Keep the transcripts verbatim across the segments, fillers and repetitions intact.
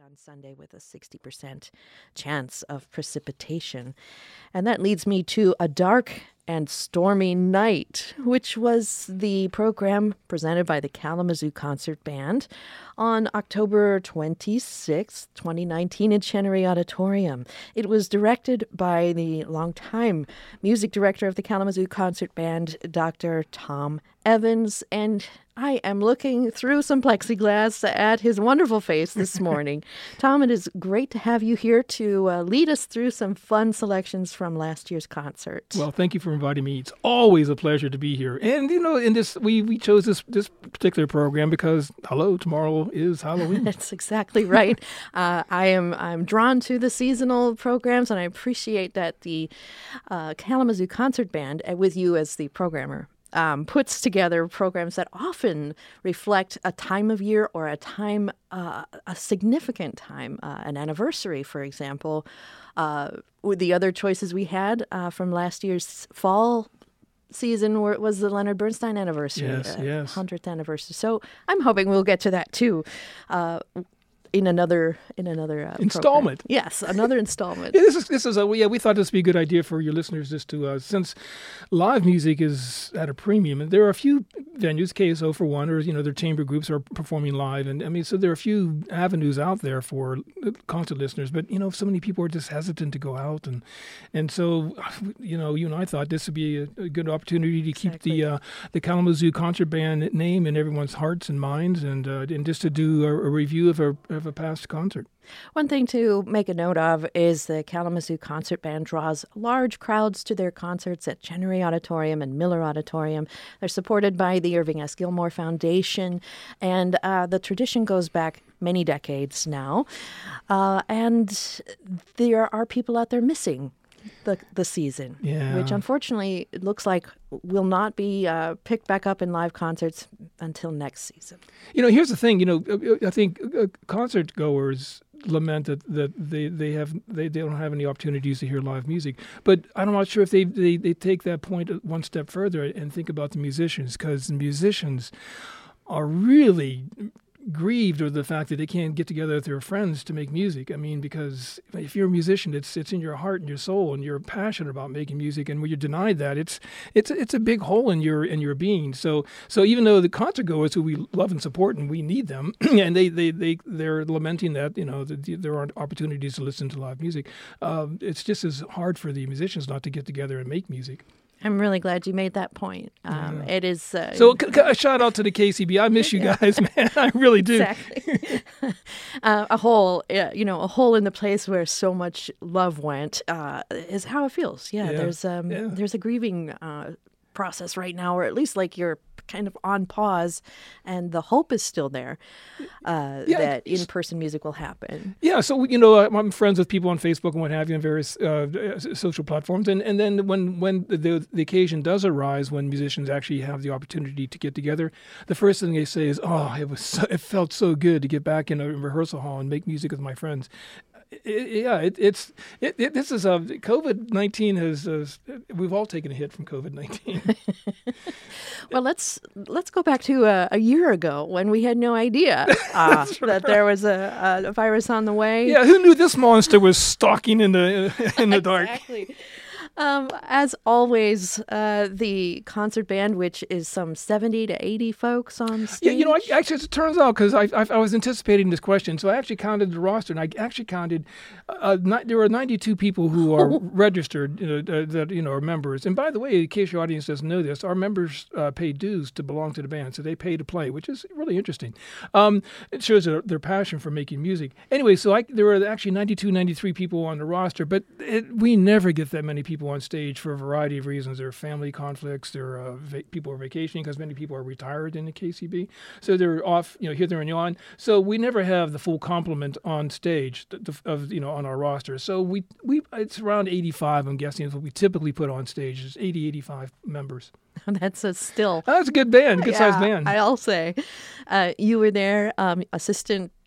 on Sunday with a sixty percent chance of precipitation. And that leads me to A Dark and Stormy Night, which was the program presented by the Kalamazoo Concert Band on October twenty-sixth, twenty nineteen in Chenery Auditorium. It was directed by the longtime music director of the Kalamazoo Concert Band, Doctor Tom Evans, and I am looking through some plexiglass at his wonderful face this morning. Tom, it is great to have you here to uh, lead us through some fun selections from last year's concert. Well, thank you for inviting me. It's always a pleasure to be here. And, you know, in this, we, we chose this, this particular program because, hello, tomorrow is Halloween. That's exactly right. uh, I am I'm drawn to the seasonal programs, and I appreciate that the uh, Kalamazoo Concert Band, uh, with you as the programmer, Um, puts together programs that often reflect a time of year or a time, uh, a significant time, uh, an anniversary, for example. Uh, with the other choices we had uh, from last year's fall season, where it was the Leonard Bernstein anniversary, yes, uh, yes. hundredth anniversary. So I'm hoping we'll get to that too. Uh, In another in another uh, installment, program. Yes, another installment. Yeah, this is this is a yeah. We thought this would be a good idea for your listeners, just to uh, since live music is at a premium, and there are a few venues, K S O for one, or you know their chamber groups are performing live, and I mean, so there are a few avenues out there for concert listeners. But you know, so many people are just hesitant to go out, and and so you know, you and I thought this would be a, a good opportunity to keep exactly. the uh, the Kalamazoo Concert Band name in everyone's hearts and minds, and uh, and just to do a, a review of a of a past concert. One thing to make a note of is the Kalamazoo Concert Band draws large crowds to their concerts at Chenery Auditorium and Miller Auditorium. They're supported by the Irving S. Gilmore Foundation, and uh, the tradition goes back many decades now. Uh, and there are people out there missing the the season, yeah. which unfortunately it looks like will not be uh, picked back up in live concerts until next season. You know, here's the thing. You know, I think uh, concert goers lament that, that they, they have they, they don't have any opportunities to hear live music. But I'm not sure if they they, they take that point one step further and think about the musicians, because the musicians are really grieved over the fact that they can't get together with their friends to make music. I mean, because if you're a musician, it's it's in your heart and your soul, and you're passionate about making music. And when you're denied that, it's it's it's a big hole in your in your being. So so even though the concert goers who we love and support and we need them, and they they they they're lamenting that you know that there aren't opportunities to listen to live music, uh, it's just as hard for the musicians not to get together and make music. I'm really glad you made that point. Um, yeah. It is uh, so. C- c- a shout out to the K C B. I miss you guys, man. I really do. Exactly. uh, a hole, uh, you know, a hole in the place where so much love went uh, is how it feels. Yeah, yeah. there's um, yeah. there's a grieving uh, process right now, or at least like you're kind of on pause, and the hope is still there uh, yeah, that in-person music will happen. Yeah, so, you know, I'm friends with people on Facebook and what have you on various uh, social platforms. And, and then when, when the, the occasion does arise, when musicians actually have the opportunity to get together, the first thing they say is, oh, it was so, it felt so good to get back in a rehearsal hall and make music with my friends. It, yeah, it, it's it, it, this is a COVID nineteen has uh, we've all taken a hit from COVID nineteen. Well, let's let's go back to a, a year ago when we had no idea uh, right. that there was a, a virus on the way. Yeah, who knew this monster was stalking in the in the dark? Exactly. Um, as always, uh, the concert band, which is some seventy to eighty folks on stage. Yeah, you know, I, actually, it turns out, because I, I I was anticipating this question, so I actually counted the roster, and I actually counted, uh, ni- there were ninety-two people who are Oh. registered, you know, uh, that, you know, are members. And by the way, in case your audience doesn't know this, our members uh, pay dues to belong to the band, so they pay to play, which is really interesting. Um, it shows their, their passion for making music. Anyway, so I, there were actually ninety-two, ninety-three people on the roster, but it, we never get that many people on stage for a variety of reasons. There are family conflicts. There are uh, va- people are vacationing because many people are retired in the K C B, so they're off, you know, here, there, and yon. So we never have the full complement on stage th- th- of you know on our roster. So we we it's around eighty-five. I'm guessing is what we typically put on stage. Is eighty, eighty-five members. That's a still. Oh, that's a good band, good yeah, sized band. I'll say. Uh, you were there, um, assistant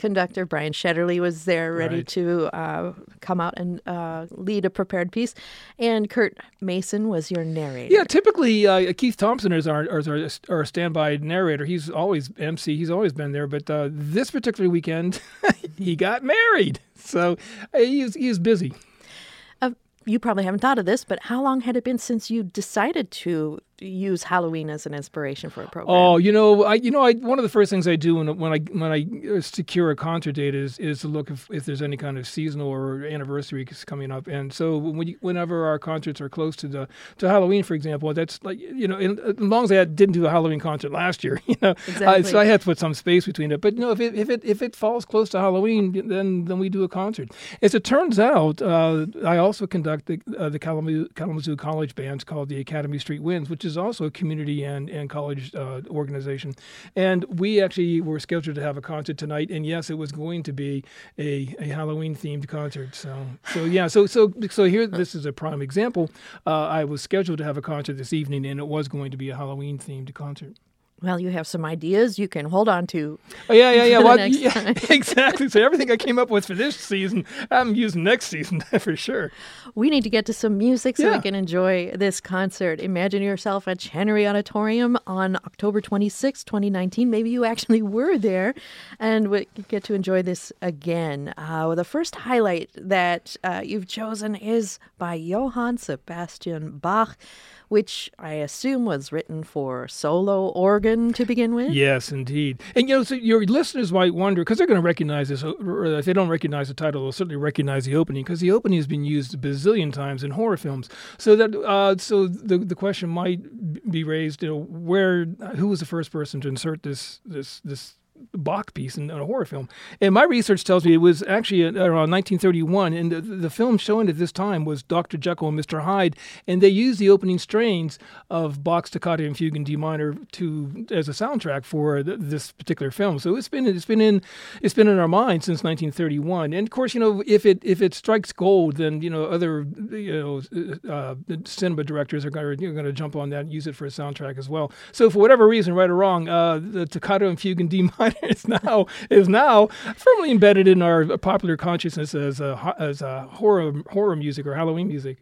conductor Brian Shetterly was there ready Right. to uh, come out and uh, lead a prepared piece. And Kurt Mason was your narrator. Yeah, typically uh, Keith Thompson is our, is our our standby narrator. He's always M C. He's always been there. But uh, this particular weekend, he got married, so uh, he's he's busy. Uh, you probably haven't thought of this, but how long had it been since you decided to use Halloween as an inspiration for a program? Oh, you know, I you know, I one of the first things I do when when I when I secure a concert date is is to look if, if there's any kind of seasonal or anniversary coming up. And so when you, whenever our concerts are close to the to Halloween, for example, that's like you know, in, as long as I didn't do a Halloween concert last year, you know, Exactly. uh, so I had to put some space between it. But you know, if it if it if it falls close to Halloween, then then we do a concert. As it turns out, uh, I also conduct the uh, the Kalamazoo, Kalamazoo College bands called the Academy Street Winds, which is also a community and, and college uh, organization. And we actually were scheduled to have a concert tonight. And yes, it was going to be a, a Halloween themed concert. So, so yeah, so, so, so here, this is a prime example. Uh, I was scheduled to have a concert this evening and it was going to be a Halloween themed concert. Well, you have some ideas you can hold on to. Oh, yeah, yeah, yeah. for the Well, next yeah, time. exactly. So everything I came up with for this season, I'm using next season for sure. We need to get to some music so Yeah. we can enjoy this concert. Imagine yourself at Chenery Auditorium on October twenty-sixth, twenty nineteen. Maybe you actually were there and we get to enjoy this again. Uh, the first highlight that uh, you've chosen is by Johann Sebastian Bach, which I assume was written for solo organ to begin with. Yes, indeed. And, you know, so your listeners might wonder, because they're going to recognize this, or if they don't recognize the title, they'll certainly recognize the opening, because the opening has been used a bazillion times in horror films. So that, uh, so the the question might be raised, you know, where, who was the first person to insert this, this, this, Bach piece in, in a horror film. And my research tells me it was actually around nineteen thirty-one, and the, the film showing at this time was Doctor Jekyll and Mister Hyde, and they used the opening strains of Bach's Toccata and Fugue in D minor to as a soundtrack for th- this particular film. So it's been it's been in it's been in our mind since nineteen thirty-one. And of course, you know, if it if it strikes gold, then you know other you know uh, cinema directors are going to going to jump on that and use it for a soundtrack as well. So for whatever reason, right or wrong, uh, the Toccata and Fugue in D minor is now is now firmly embedded in our popular consciousness as a ho- as a horror horror music or Halloween music.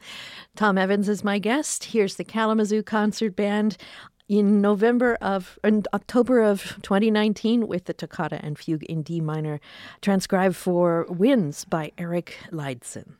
Tom Evans is my guest. Here's the Kalamazoo Concert Band in November of in October of twenty nineteen with the Toccata and Fugue in D minor, transcribed for Winds by Eric Leidson.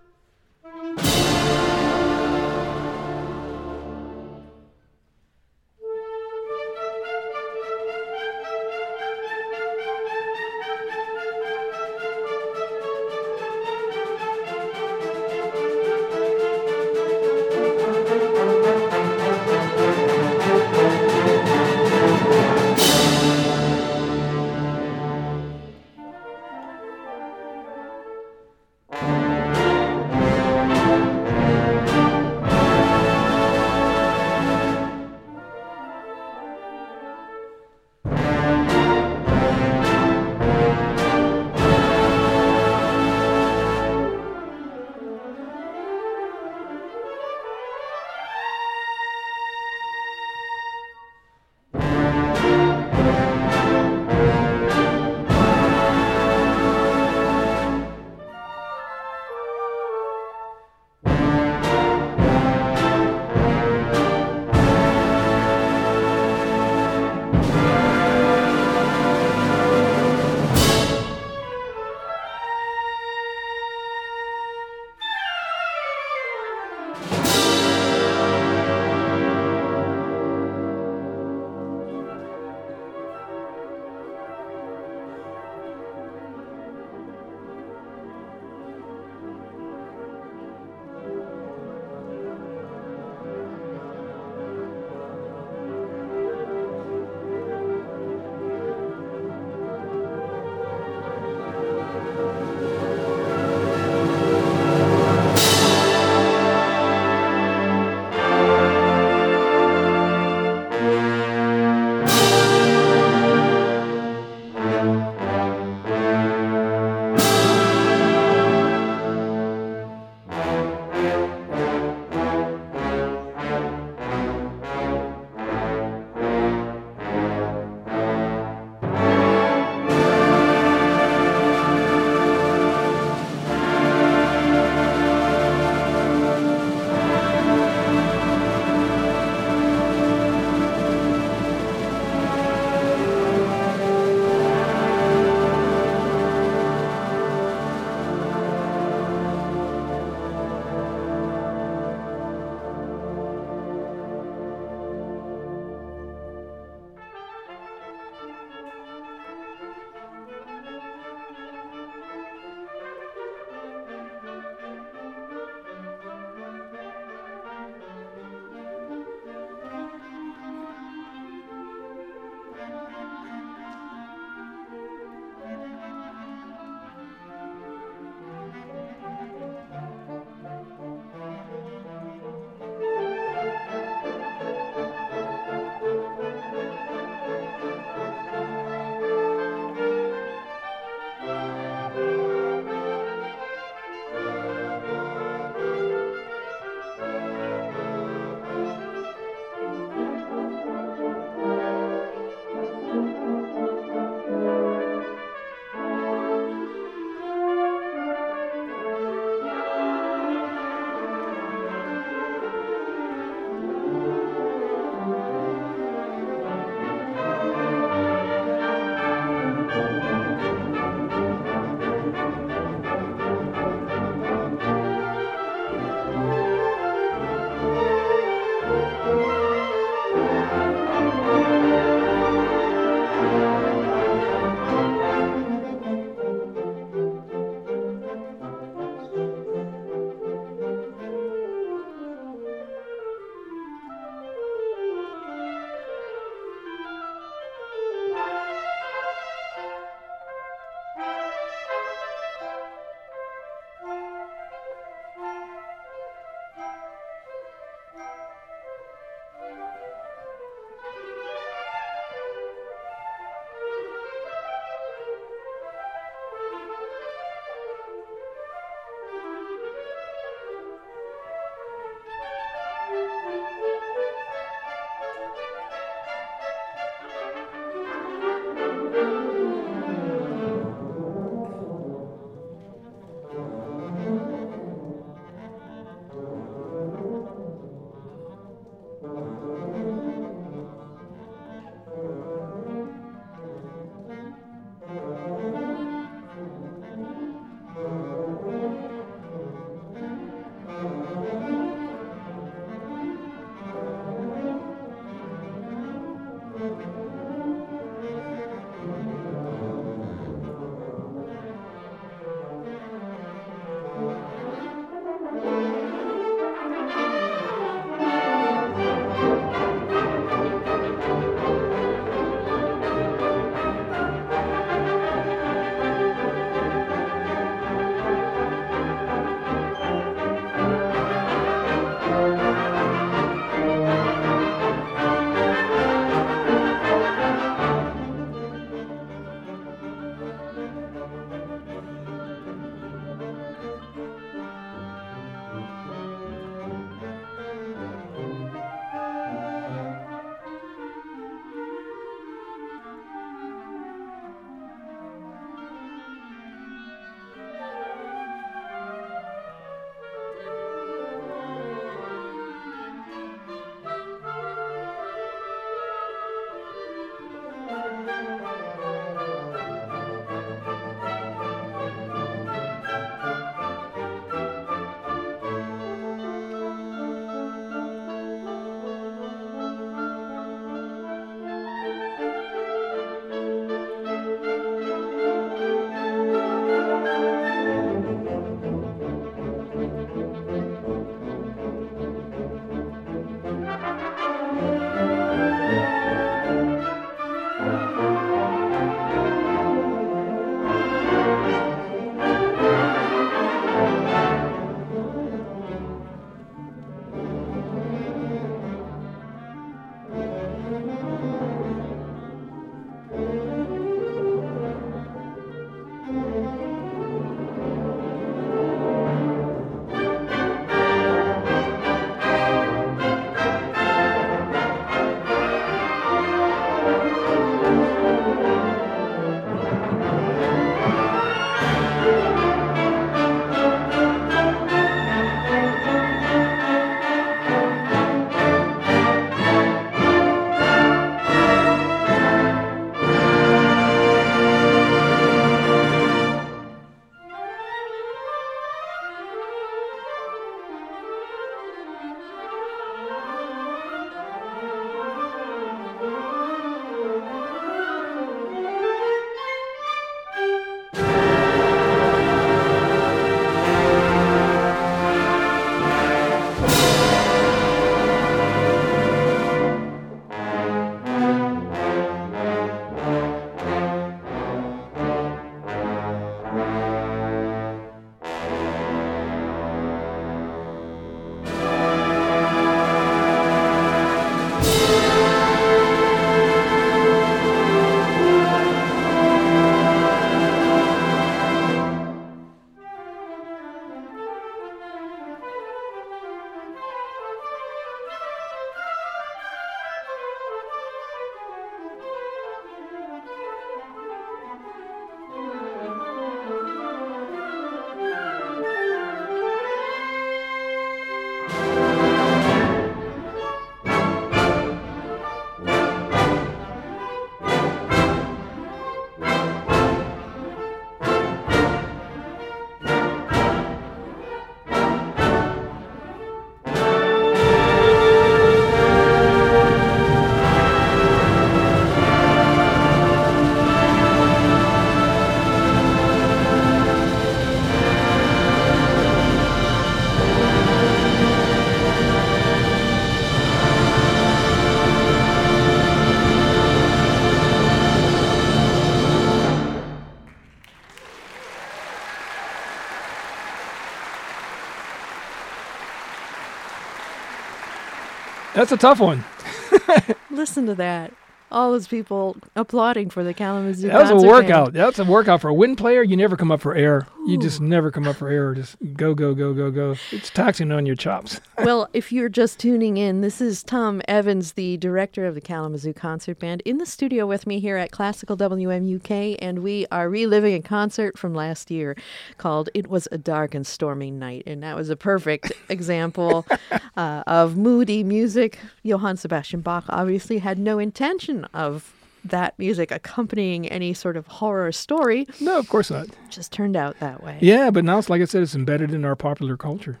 That's a tough one. Listen to that. All those people applauding for the Kalamazoo That was a Concert workout. Band. That's a workout for a wind player. You never come up for air. You just never come up for air. Just go, go, go, go, go. It's taxing on your chops. Well, if you're just tuning in, this is Tom Evans, the director of the Kalamazoo Concert Band, in the studio with me here at Classical W M U K, and we are reliving a concert from last year called It Was a Dark and Stormy Night, and that was a perfect example uh, of moody music. Johann Sebastian Bach obviously had no intention of that music accompanying any sort of horror story. No, of course not. Just turned out that way. Yeah, but now it's like I said, it's embedded in our popular culture.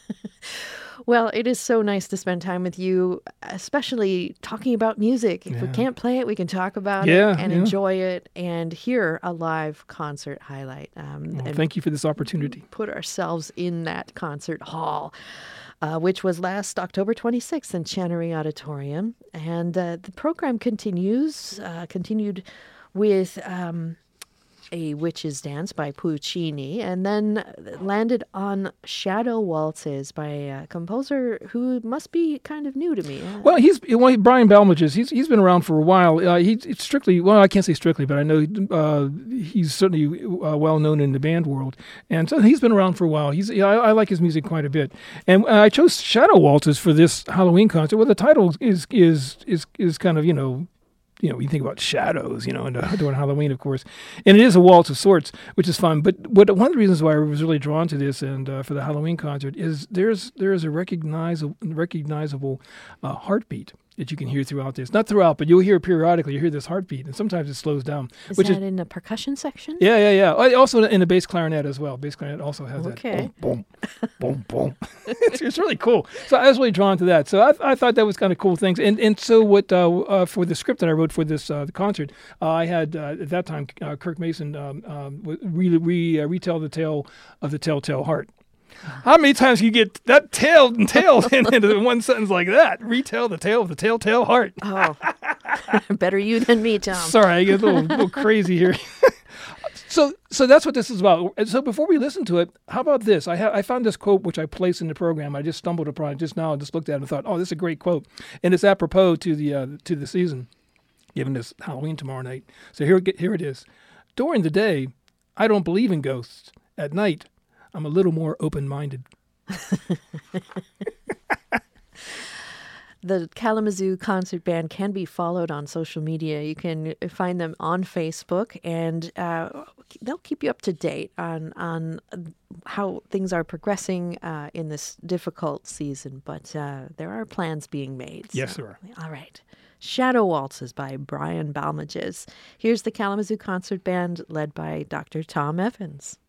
Well, it is so nice to spend time with you, especially talking about music. If we Yeah. can't play it, we can talk about Yeah, it and yeah. enjoy it and hear a live concert highlight. Um, Well, and thank you for this opportunity. put ourselves in that concert hall, uh, which was last October twenty-sixth in Channery Auditorium. And uh, the program continues, uh, continued with um, A Witch's Dance by Puccini, and then landed on Shadow Waltzes by a composer who must be kind of new to me. Well, he's well, Brian Balmages. He's he's been around for a while. Uh, he's it's strictly well, I can't say strictly, but I know uh, he's certainly uh, well known in the band world, and so he's been around for a while. He's I, I like his music quite a bit, and uh, I chose Shadow Waltzes for this Halloween concert. Well, the title is is is is kind of you know. You know, you think about shadows, you know, and uh, during Halloween, of course, and it is a waltz of sorts, which is fun. But what one of the reasons why I was really drawn to this and uh, for the Halloween concert is there's there is a recognizable recognizable uh, heartbeat that you can hear throughout this. Not throughout, but you'll hear periodically. You hear this heartbeat, and sometimes it slows down. Is which that is in the percussion section? yeah, yeah, yeah. Oh, also in the bass clarinet as well. Bass clarinet also has Okay. that boom, boom, boom, boom. it's, it's really cool. So I was really drawn to that. So I, I thought that was kind of cool things. And and so what uh, uh, for the script that I wrote for this uh, the concert, uh, I had uh, at that time uh, Kirk Mason um, um, re, re, uh, retell the tale of the Telltale Heart. How many times can you get that tale and tale into one sentence like that? Retell the tale of the Telltale Heart. Oh, better you than me, Tom. Sorry, I get a little, little crazy here. So, so that's what this is about. And so, before we listen to it, how about this? I ha- I found this quote which I placed in the program. I just stumbled upon it just now and just looked at it and thought, "Oh, this is a great quote," and it's apropos to the uh, to the season, given this Halloween tomorrow night. So here, here it is. During the day, I don't believe in ghosts. At night, I'm a little more open-minded. The Kalamazoo Concert Band can be followed on social media. You can find them on Facebook, and uh, they'll keep you up to date on on how things are progressing uh, in this difficult season. But uh, there are plans being made. Yes, so- there are. All right. Shadow Waltzes by Brian Balmages. Here's the Kalamazoo Concert Band led by Doctor Tom Evans.